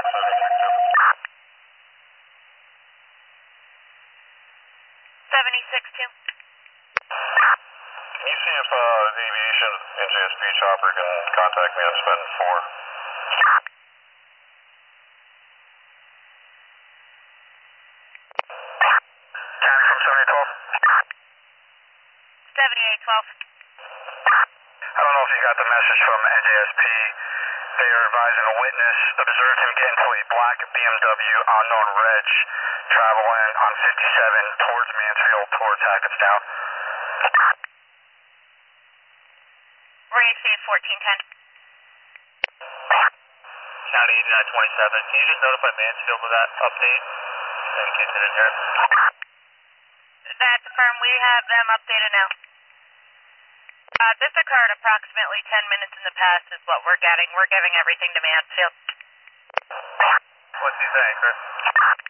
76-2. Can you see if the aviation NJSP chopper can contact me on spend 4? Tax from 7812. 7812. I don't know if you got the message from NJSP. They are advising a witness observed him get into a black BMW unknown reg traveling on 57 towards Mansfield, towards Hackettstown. RAC 1410. County 8927. Can you just notify Mansfield of that update in case they didn't hear it? That's affirmed. We have them updated now. This occurred approximately 10 minutes in the past is what we're getting. We're giving everything to Mansfield. What's he saying, Chris?